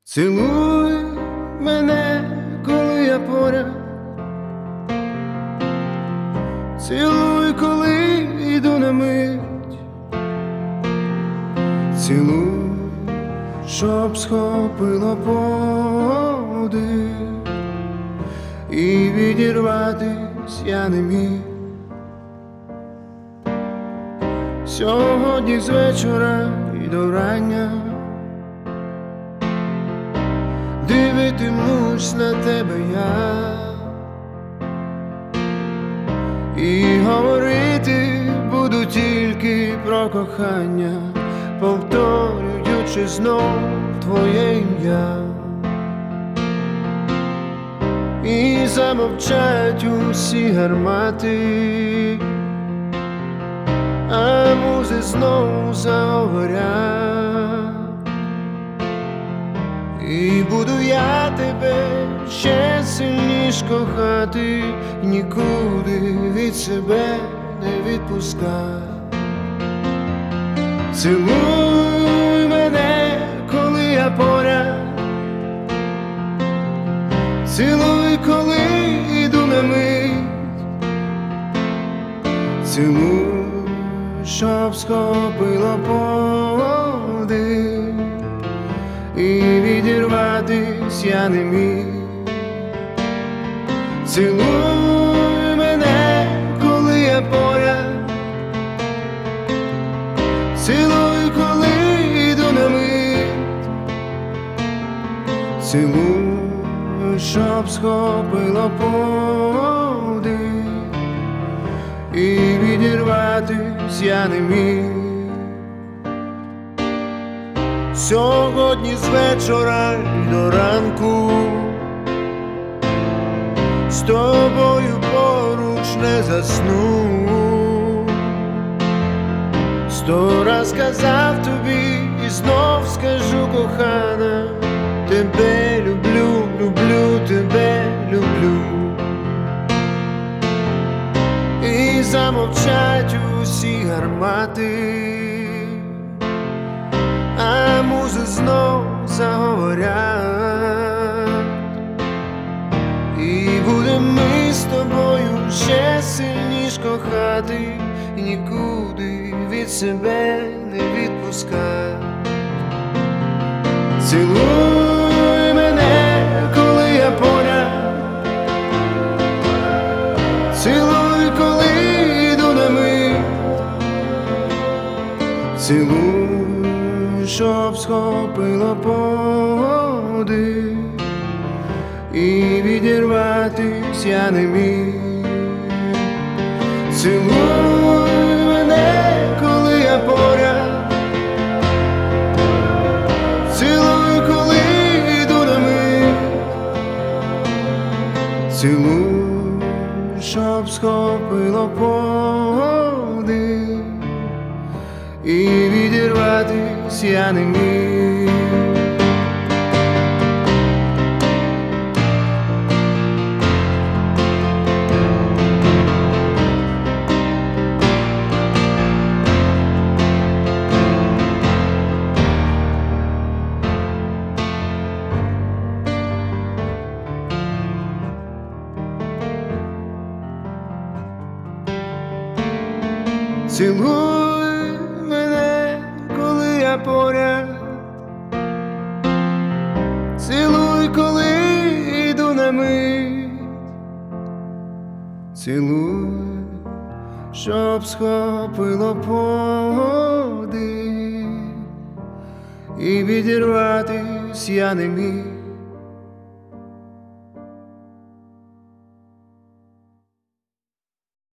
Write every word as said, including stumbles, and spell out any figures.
Цілуй мене, коли я поряд, цілуй, коли йду на мить, цілуй, щоб схопило подих, і відірватись я не міг. Сьогодні з вечора і до рання дивитимусь на тебе я, і говорити буду тільки про кохання, повторюючи знов твоє ім'я. І замовчать усі гармати, а музи знову заговорять. І буду я тебе ще сильніш кохати, нікуди від себе не відпускай. Цілуй мене, коли я поряд, цілуй, коли йду на мить, цілуй, щоб схопило подих, і відірватись я не міг. Цілуй мене, коли я поряд, цілуй, коли йду на мить, цілуй, щоб схопило подих, і відірватись я не міг. Сьогодні з вечора й до ранку з тобою поруч не засну. Сто раз казав тобі і знов скажу, кохана, тебе люблю, люблю, тебе люблю. І замовчать усі гармати, а музи знов заговорять. І будем ми з тобою ще сильніш кохати, і нікуди від себе не відпускай. Цілуй мене, коли я поряд, цілуй, коли йду на мить, цілуй, щоб схопило подих, і відірватись я не міг. Цілуй мене, коли я поряд, цілуй, коли йду на мить, цілуй, щоб схопило подих, і відірватись я не міг. Цілуй мене, коли я поряд, цілуй, коли йду на мить, цілуй, щоб схопило подих, і відірватись я не міг.